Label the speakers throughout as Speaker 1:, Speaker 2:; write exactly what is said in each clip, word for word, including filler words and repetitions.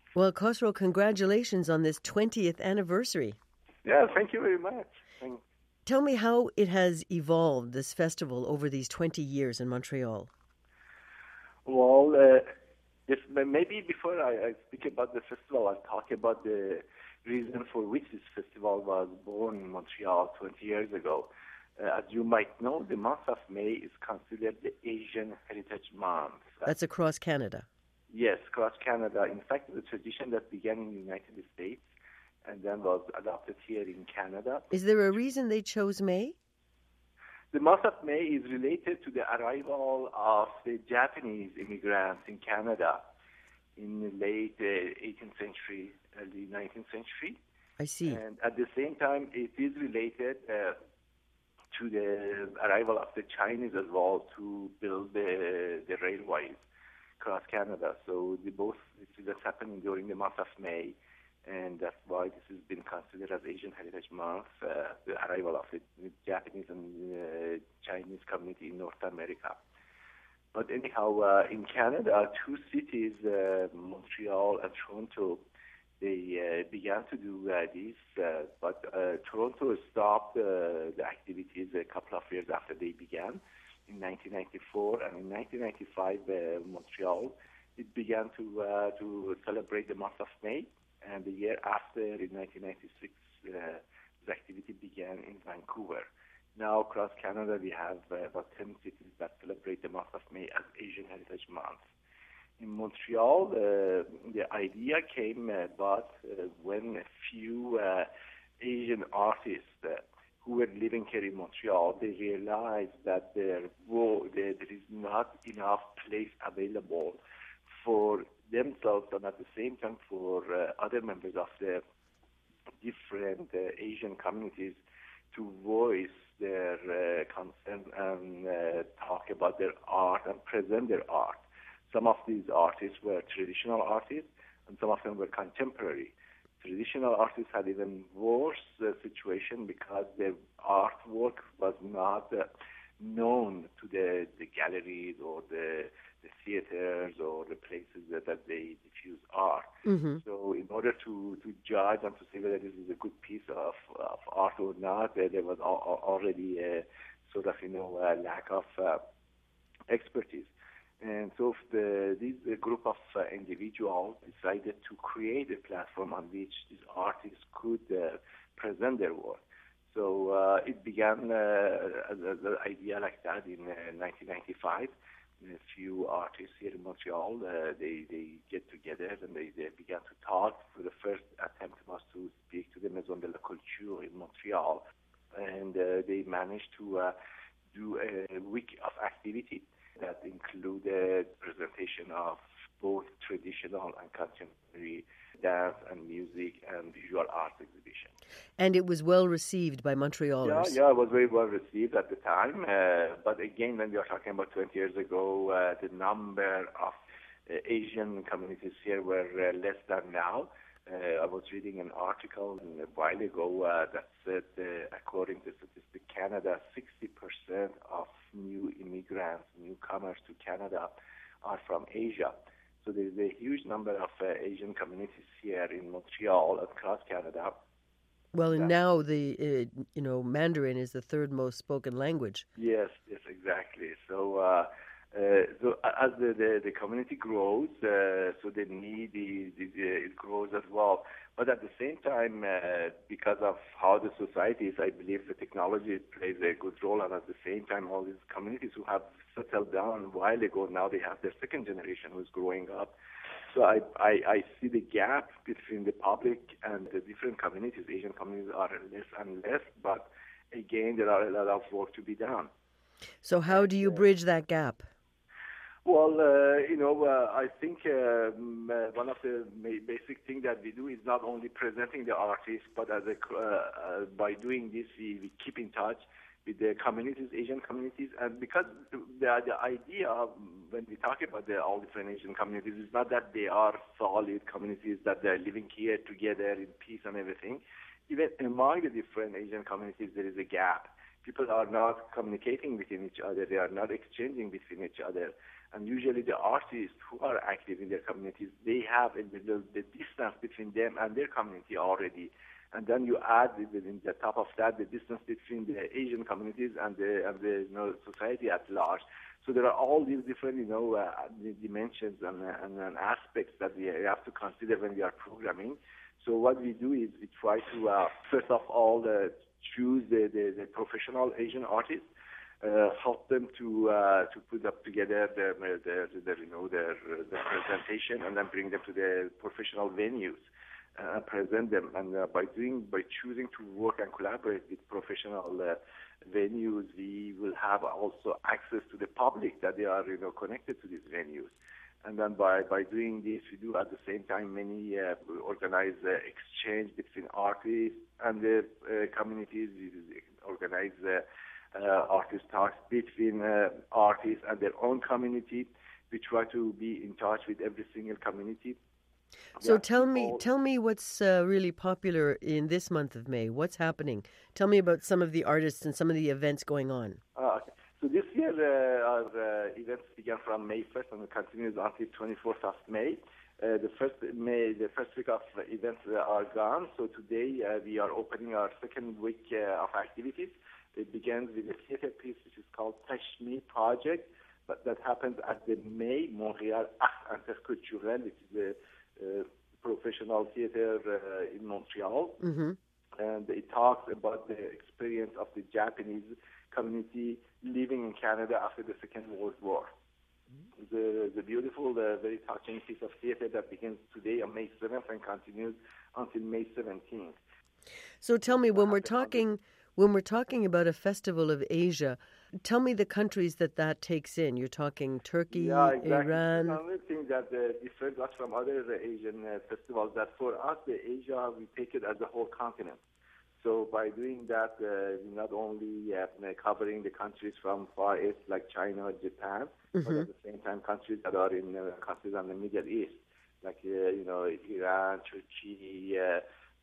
Speaker 1: Well, Khosrow, congratulations on this twentieth anniversary.
Speaker 2: Yeah, thank you very much. Thank
Speaker 1: Tell me how it has evolved, this festival, over these twenty years in Montreal.
Speaker 2: Well, uh, if, maybe before I, I speak about the festival, I'll talk about the reason for which this festival was born in Montreal twenty years ago. Uh, as you might know, the month of May is considered the Asian Heritage Month.
Speaker 1: That's across Canada.
Speaker 2: Yes, across Canada. In fact, the tradition that began in the United States and then was adopted here in Canada.
Speaker 1: Is there a reason they chose May?
Speaker 2: The month of May is related to the arrival of the Japanese immigrants in Canada in the late uh, eighteenth century, early nineteenth century.
Speaker 1: I see.
Speaker 2: And at the same time, it is related uh, to the arrival of the Chinese as well to build the, the railways across Canada. So the both this is happening during the month of May, and that's why this has been considered as Asian Heritage Month, uh, the arrival of the, the Japanese and uh, Chinese community in North America. But anyhow, uh, in Canada, two cities, uh, Montreal and Toronto, they uh, began to do uh, this, uh, but uh, Toronto stopped uh, the activities a couple of years after they began in nineteen ninety-four, and in nineteen ninety-five, uh, Montreal, it began to uh, to celebrate the month of May, and the year after, in nineteen ninety-six, uh, the activity began in Vancouver. Now, across Canada, we have uh, about ten cities that celebrate the month of May as Asian Heritage Month. In Montreal, uh, the idea came about uh, when a few uh, Asian artists uh, who were living here in Montreal, they realized that there, whoa, there, there is not enough place available for themselves and at the same time for uh, other members of the different uh, Asian communities to voice their uh, concern and uh, talk about their art and present their art. Some of these artists were traditional artists, and some of them were contemporary. Traditional artists had even worse uh, situation because their artwork was not uh, known to the, the galleries or the, the theaters or the places that, that they diffuse art.
Speaker 1: Mm-hmm.
Speaker 2: So in order to, to judge and to say whether this is a good piece of, of art or not, uh, there was al- already a sort of, you know, a lack of uh, expertise. And so the, this uh, group of uh, individuals decided to create a platform on which these artists could uh, present their work. So uh, it began uh, as an idea like that in uh, nineteen ninety-five. A few artists here in Montreal, uh, they, they get together and they, they began to talk. So the first attempt was to speak to the Maison de la Culture in Montreal. And uh, they managed to uh, do a week of activity that included presentation of both traditional and contemporary dance and music and visual arts exhibition.
Speaker 1: And it was well received by Montrealers.
Speaker 2: Yeah, yeah, it was very well received at the time. Uh, but again, when we are talking about twenty years ago, uh, the number of uh, Asian communities here were uh, less than now. Uh, I was reading an article a while ago uh, that said, uh, according to Statistics Canada, sixty percent of new immigrants, newcomers to Canada are from Asia. So there's a huge number of uh, Asian communities here in Montreal across Canada.
Speaker 1: Well, and
Speaker 2: Yeah.
Speaker 1: now the uh, you know Mandarin is the third most spoken language.
Speaker 2: Yes, yes, exactly. So, uh, uh, so as the, the, the community grows, uh, so the need is, is, uh, it grows as well. But at the same time, uh, because of how the society is, I believe the technology plays a good role. And at the same time, all these communities who have settled down a while ago, now they have their second generation who's growing up. So I, I, I see the gap between the public and the different communities. Asian communities are less and less, but again, there are a lot of work to be done.
Speaker 1: So how do you bridge that gap?
Speaker 2: Well, uh, you know, uh, I think um, uh, one of the ma- basic things that we do is not only presenting the artists, but as a, uh, uh, by doing this, we, we keep in touch with the communities, Asian communities, and because the, the idea of, when we talk about the, all different Asian communities, is not that they are solid communities, that they're living here together in peace and everything. Even among the different Asian communities, there is a gap. People are not communicating within each other. They are not exchanging between each other. And usually the artists who are active in their communities, they have a, the, the distance between them and their community already. And then you add in the top of that the distance between the Asian communities and the, and the you know, society at large. So there are all these different you know uh, dimensions and, and, and aspects that we have to consider when we are programming. So what we do is we try to uh, first of all uh, choose the, the, the professional Asian artists. Uh, help them to uh, to put up together their, their, their you know their, their presentation and then bring them to the professional venues uh, and present them. And uh, by doing by choosing to work and collaborate with professional uh, venues, we will have also access to the public that they are you know connected to these venues. And then by, by doing this, we do at the same time many uh, organize uh, exchange between artists and the uh, communities. We organize uh, Uh, artist talks between uh, artists and their own community. We try to be in touch with every single community.
Speaker 1: So yeah, tell me, tell me what's uh, really popular in this month of May. What's happening? Tell me about some of the artists and some of the events going on.
Speaker 2: Uh, okay. So this year uh, our uh, events began from May first and continues until twenty-fourth of May. Uh, the first May, the first week of events are gone. So today uh, we are opening our second week uh, of activities. It begins with a theater piece which is called Tashmi Project, but that happens at the May Montreal Art Interculturel, which is a uh, professional theater uh, in Montreal.
Speaker 1: Mm-hmm.
Speaker 2: And it talks about the experience of the Japanese community living in Canada after the Second World War. Mm-hmm. It's, a, it's a beautiful, uh, very touching piece of theater that begins today on May seventh and continues until May seventeenth.
Speaker 1: So tell me, when we're talking... When we're talking about a festival of Asia, tell me the countries that that takes in. You're talking Turkey,
Speaker 2: yeah, exactly.
Speaker 1: Iran.
Speaker 2: Another thing that uh, differs us from other uh, Asian uh, festivals, that for us, the Asia, we take it as a whole continent. So by doing that, uh, we're not only uh, covering the countries from Far East like China, Japan, mm-hmm. but at the same time countries that are in uh, countries in the Middle East, like uh, you know Iran, Turkey, uh,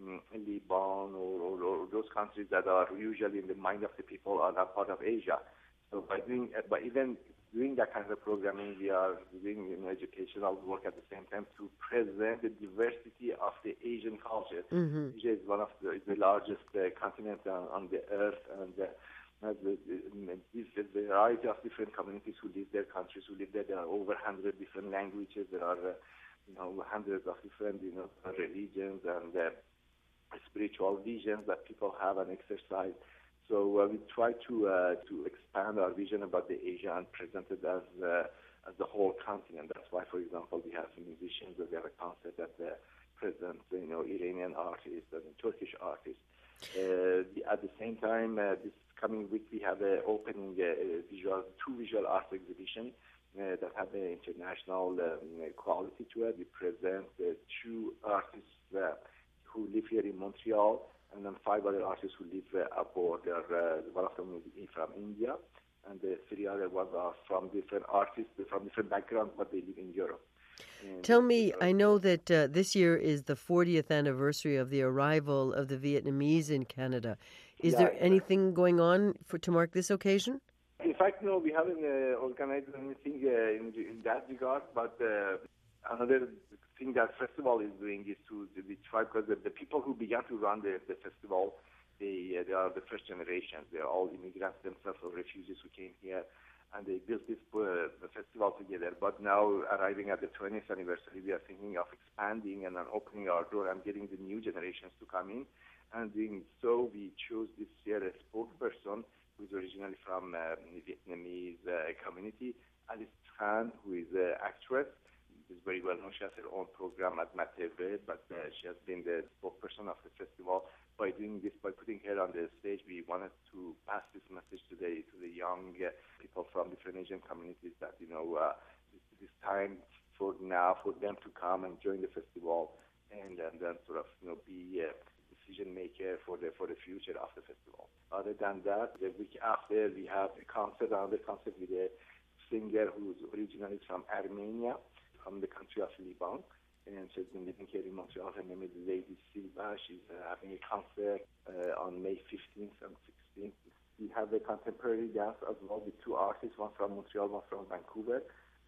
Speaker 2: Lebanon, or, or, or those countries that are usually in the mind of the people are not part of Asia. So by doing, by even doing that kind of programming, we are doing you know, educational work at the same time to present the diversity of the Asian culture. Mm-hmm. Asia is one of the, is the largest uh, continent on, on the earth, and uh, has the, the, the variety of different communities who live there, countries who live there. There are over one hundred different languages. There are uh, you know hundreds of different you know religions and uh, spiritual visions that people have and exercise. So uh, we try to uh, to expand our vision about the Asia and present it as uh, as the whole continent. That's why, for example, we have musicians, we have a concert that uh, presents you know Iranian artists and Turkish artists. Uh, the, at the same time, uh, this coming week we have uh, opening uh, visual two visual arts exhibition uh, that have an international um, quality to it. We present uh, two artists Uh, who live here in Montreal, and then five other artists who live uh, abroad. They are, uh, one of them is from India, and the three other ones are from different artists, from different backgrounds, but they live in Europe. And
Speaker 1: Tell me, I know that uh, this year is the fortieth anniversary of the arrival of the Vietnamese in Canada. Is yeah, there exactly. anything going on for to mark this occasion?
Speaker 2: In fact, no, we haven't uh, organized anything uh, in, in that regard, but uh, another thing that festival is doing is to, to try, because the, the people who began to run the, the festival, they uh, they are the first generation. They are all immigrants themselves or refugees who came here, and they built this uh, the festival together. But now, arriving at the twentieth anniversary, we are thinking of expanding and then opening our door and getting the new generations to come in. And doing so, we chose this year a spokesperson who is originally from uh, the Vietnamese uh, community, Alice Tran, who is an actress. Is very well known. She has her own program at M A T V, but uh, she has been the spokesperson of the festival. By doing this, by putting her on the stage, we wanted to pass this message today to the young uh, people from different Asian communities that, you know, uh, this, this time for now for them to come and join the festival and, and then sort of, you know, be a decision maker for the for the future of the festival. Other than that, the week after, we have a concert, another concert with a singer who's originally from Armenia, from the country of Lebanon, and she's been living here in Montreal. Her name is Lady Silva. She's uh, having a concert uh, on May fifteenth and sixteenth. We have a contemporary dance as well with two artists, one from Montreal, one from Vancouver.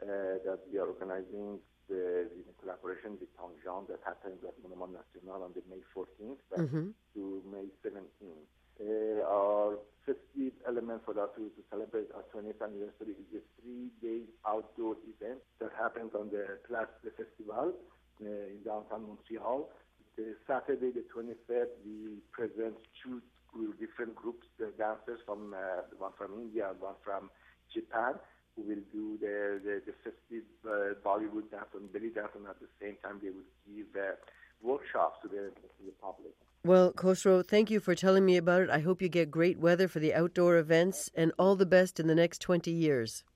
Speaker 2: uh, that we are organizing the, in collaboration with Tongjiang that happens at Monument National on the May fourteenth
Speaker 1: Mm-hmm.
Speaker 2: to May seventeenth. Uh, our festive element for that to, to celebrate our twentieth anniversary is a three-day outdoor event that happens on the Place de Festival uh, in downtown Montreal. The Saturday, the twenty-third, we present two different groups, the dancers from uh, one from India and one from Japan, who will do the, the, the festive uh, Bollywood dance and belly dance, and at the same time they will give uh, workshops to the, to the public.
Speaker 1: Well, Khosrow, thank you for telling me about it. I hope you get great weather for the outdoor events and all the best in the next twenty years.